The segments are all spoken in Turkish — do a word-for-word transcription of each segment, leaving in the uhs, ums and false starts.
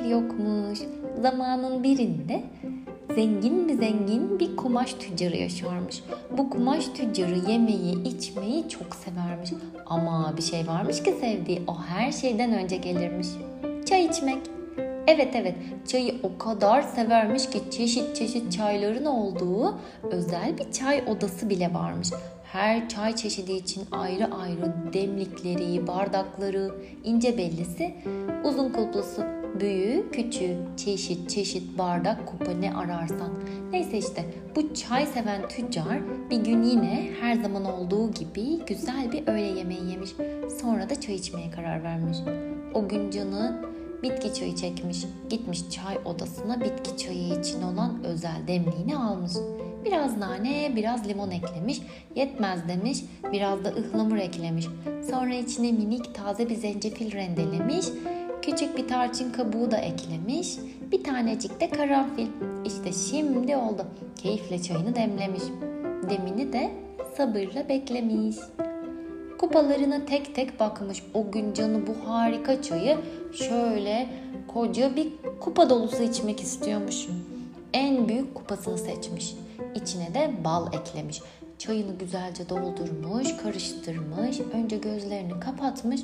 yokmuş. Zamanın birinde zengin mi zengin bir kumaş tüccarı yaşarmış. Bu kumaş tüccarı yemeği, içmeyi çok severmiş. Ama bir şey varmış ki sevdiği, o her şeyden önce gelirmiş. Çay içmek. Evet evet, çayı o kadar severmiş ki çeşit çeşit çayların olduğu özel bir çay odası bile varmış. Her çay çeşidi için ayrı ayrı demlikleri, bardakları, ince bellisi, uzun kulplusu, büyüğü, küçüğü, çeşit çeşit bardak, kupa ne ararsan. Neyse işte bu çay seven tüccar bir gün yine her zaman olduğu gibi güzel bir öğle yemeği yemiş. Sonra da çay içmeye karar vermiş. O gün canı bitki çayı çekmiş. Gitmiş çay odasına bitki çayı için olan özel demliğini almış. Biraz nane, biraz limon eklemiş. Yetmez demiş, biraz da ıhlamur eklemiş. Sonra içine minik taze bir zencefil rendelemiş. Küçük bir tarçın kabuğu da eklemiş. Bir tanecik de karanfil. İşte şimdi oldu. Keyifle çayını demlemiş. Demini de sabırla beklemiş. Kupalarına tek tek bakmış. O gün canı bu harika çayı şöyle koca bir kupa dolusu içmek istiyormuş. En büyük kupasını seçmiş. İçine de bal eklemiş. Çayını güzelce doldurmuş, karıştırmış. Önce gözlerini kapatmış.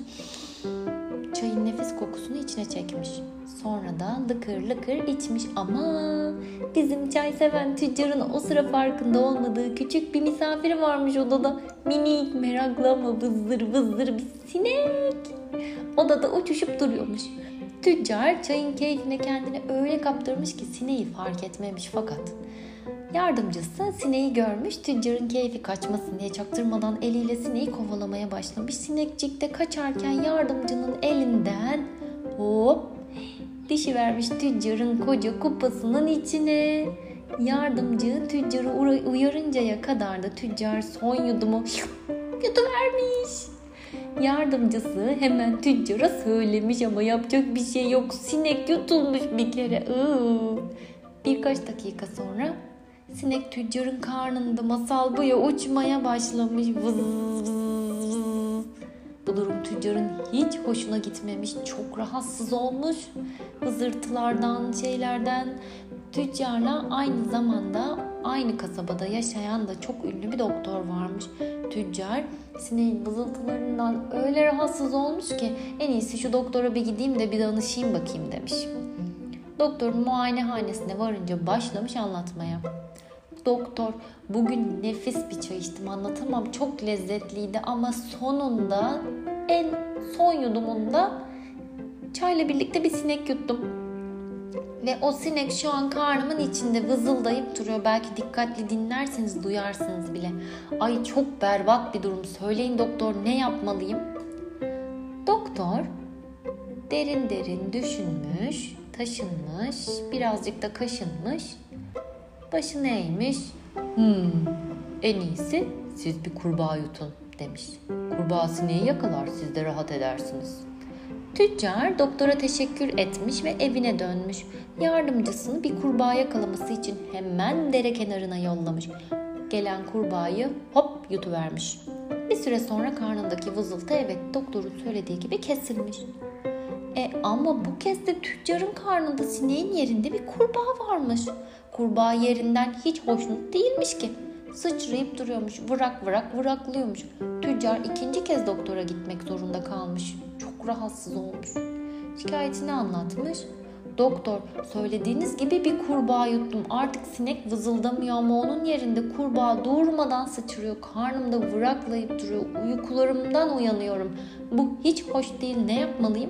Çayın nefis kokusunu içine çekmiş. Sonra da lıkır lıkır içmiş. Ama bizim çay seven tüccarın o sıra farkında olmadığı küçük bir misafiri varmış odada. Minik, meraklı ama vızır vızır bir sinek. Odada uçuşup duruyormuş. Tüccar çayın keyfine kendini öyle kaptırmış ki sineği fark etmemiş fakat yardımcısı sineği görmüş, tüccarın keyfi kaçmasın diye çaktırmadan eliyle sineği kovalamaya başlamış. Sinekcik de kaçarken yardımcının elinden hop düşüvermiş tüccarın koca kupasının içine. Yardımcı tüccarı uyarıncaya kadar da tüccar son yudumu yutuvermiş. Yardımcısı hemen tüccara söylemiş ama yapacak bir şey yok. Sinek yutulmuş bir kere. Iı. Birkaç dakika sonra sinek tüccarın karnında masal buya uçmaya başlamış. Vız vız. Bu durum tüccarın hiç hoşuna gitmemiş. Çok rahatsız olmuş. Vızırtılardan, şeylerden. Tüccarla aynı zamanda aynı kasabada yaşayan da çok ünlü bir doktor varmış. Tüccar sineğin vızıltılarından öyle rahatsız olmuş ki en iyisi şu doktora bir gideyim de bir danışayım bakayım demiş. Doktorun muayenehanesine varınca başlamış anlatmaya. Doktor, bugün nefis bir çay içtim, anlatamam, çok lezzetliydi ama sonunda en son yudumunda çayla birlikte bir sinek yuttum. Ve o sinek şu an karnımın içinde vızıldayıp duruyor. Belki dikkatli dinlerseniz duyarsınız bile. Ay çok berbat bir durum. Söyleyin doktor, ne yapmalıyım? Doktor derin derin düşünmüş, taşınmış, birazcık da kaşınmış. Başını eğmiş. Hmm, en iyisi siz bir kurbağa yutun demiş. Kurbağa sineği yakalar, siz de rahat edersiniz. Tüccar doktora teşekkür etmiş ve evine dönmüş. Yardımcısını bir kurbağa yakalaması için hemen dere kenarına yollamış. Gelen kurbağayı hop yutuvermiş. Bir süre sonra karnındaki vızıltı evet doktorun söylediği gibi kesilmiş. E ama bu kez de tüccarın karnında sineğin yerinde bir kurbağa varmış. Kurbağa yerinden hiç hoşnut değilmiş ki. Sıçrayıp duruyormuş, vırak vırak vıraklıyormuş. Tüccar ikinci kez doktora gitmek zorunda kalmış. Çok rahatsız olmuş. Şikayetini anlatmış. Doktor, söylediğiniz gibi bir kurbağa yuttum. Artık sinek vızıldamıyor ama onun yerinde kurbağa durmadan sıçrıyor. Karnımda vıraklayıp duruyor. Uykularımdan uyanıyorum. Bu hiç hoş değil. Ne yapmalıyım?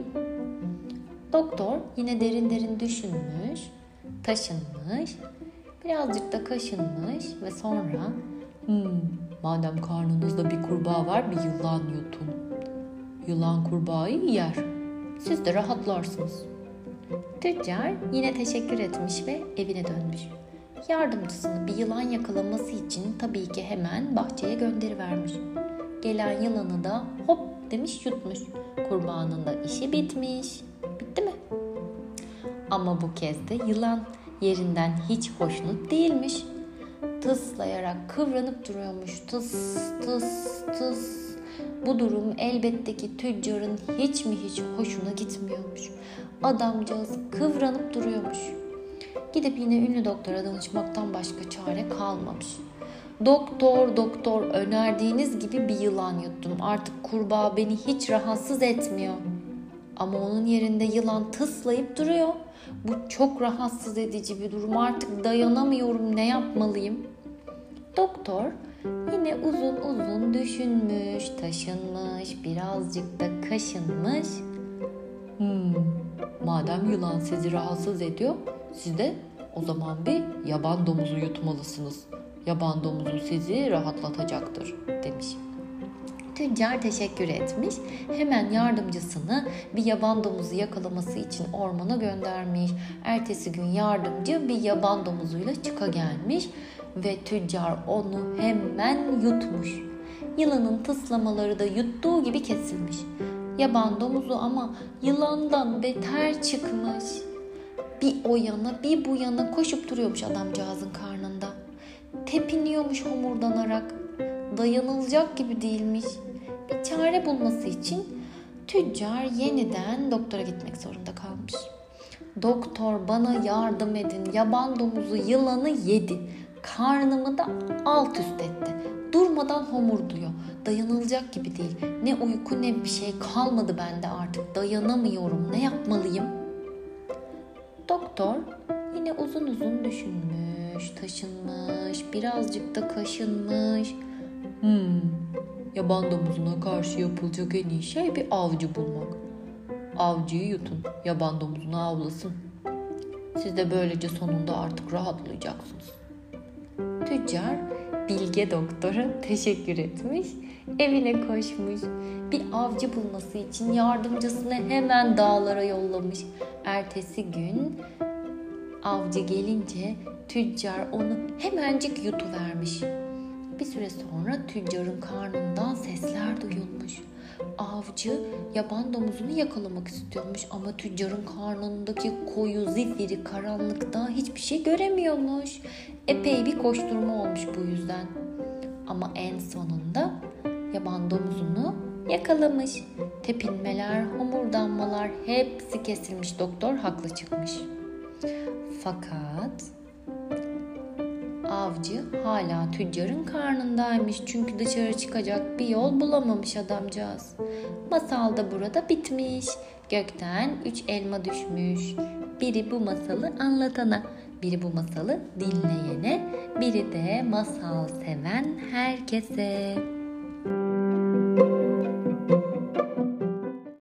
Doktor yine derin derin düşünmüş, taşınmış, birazcık da kaşınmış ve sonra hmm, madem karnınızda bir kurbağa var bir yılan yutun. Yılan kurbağayı yer. Siz de rahatlarsınız. Tüccar yine teşekkür etmiş ve evine dönmüş. Yardımcısını bir yılan yakalaması için tabii ki hemen bahçeye gönderivermiş. Gelen yılanı da hop demiş yutmuş. Kurbağanın da işi bitmiş. Bitti mi? Ama bu kez de yılan yerinden hiç hoşnut değilmiş. Tıslayarak kıvranıp duruyormuş. Tıs tıs tıs. Bu durum elbette ki tüccarın hiç mi hiç hoşuna gitmiyormuş. Adamcağız kıvranıp duruyormuş. Gidip yine ünlü doktora danışmaktan başka çare kalmamış. Doktor, doktor önerdiğiniz gibi bir yılan yuttum. Artık kurbağa beni hiç rahatsız etmiyor. Ama onun yerinde yılan tıslayıp duruyor. Bu çok rahatsız edici bir durum. Artık dayanamıyorum. Ne yapmalıyım? Doktor yine uzun uzun düşünmüş, taşınmış, birazcık da kaşınmış. Hmm, madem yılan sizi rahatsız ediyor, siz de o zaman bir yaban domuzu yutmalısınız. Yaban domuzu sizi rahatlatacaktır demiş. Tüccar teşekkür etmiş. Hemen yardımcısını bir yaban domuzu yakalaması için ormana göndermiş. Ertesi gün yardımcı bir yaban domuzuyla çıka gelmiş ve tüccar onu hemen yutmuş. Yılanın tıslamaları da yuttuğu gibi kesilmiş. Yaban domuzu ama yılandan beter çıkmış. Bir o yana bir bu yana koşup duruyormuş adamcağızın karnında. Tepiniyormuş homurdanarak. Dayanılacak gibi değilmiş. Bir çare bulması için tüccar yeniden doktora gitmek zorunda kalmış. Doktor bana yardım edin. Yaban domuzu yılanı yedi. Karnımı da alt üst etti. Durmadan homurduyor. Dayanılacak gibi değil. Ne uyku ne bir şey kalmadı bende artık. Dayanamıyorum. Ne yapmalıyım? Doktor yine uzun uzun düşünmüş, taşınmış, birazcık da kaşınmış. Hmm, yaban domuzuna karşı yapılacak en iyi şey bir avcı bulmak. Avcıyı yutun, yaban domuzunu avlasın. Siz de böylece sonunda artık rahatlayacaksınız. Tüccar bilge doktora teşekkür etmiş, evine koşmuş. Bir avcı bulması için yardımcısını hemen dağlara yollamış. Ertesi gün avcı gelince tüccar onu hemencik yutuvermiş. Bir süre sonra tüccarın karnından sesler duyulmuş. Avcı yaban domuzunu yakalamak istiyormuş ama tüccarın karnındaki koyu zifiri karanlıkta hiçbir şey göremiyormuş. Epey bir koşturma olmuş bu yüzden. Ama en sonunda yaban domuzunu yakalamış. Tepinmeler, homurdanmalar hepsi kesilmiş. Doktor haklı çıkmış. Fakat avcı hala tüccarın karnındaymış. Çünkü dışarı çıkacak bir yol bulamamış adamcağız. Masal da burada bitmiş. Gökten üç elma düşmüş. Biri bu masalı anlatana, biri bu masalı dinleyene, biri de masal seven herkese.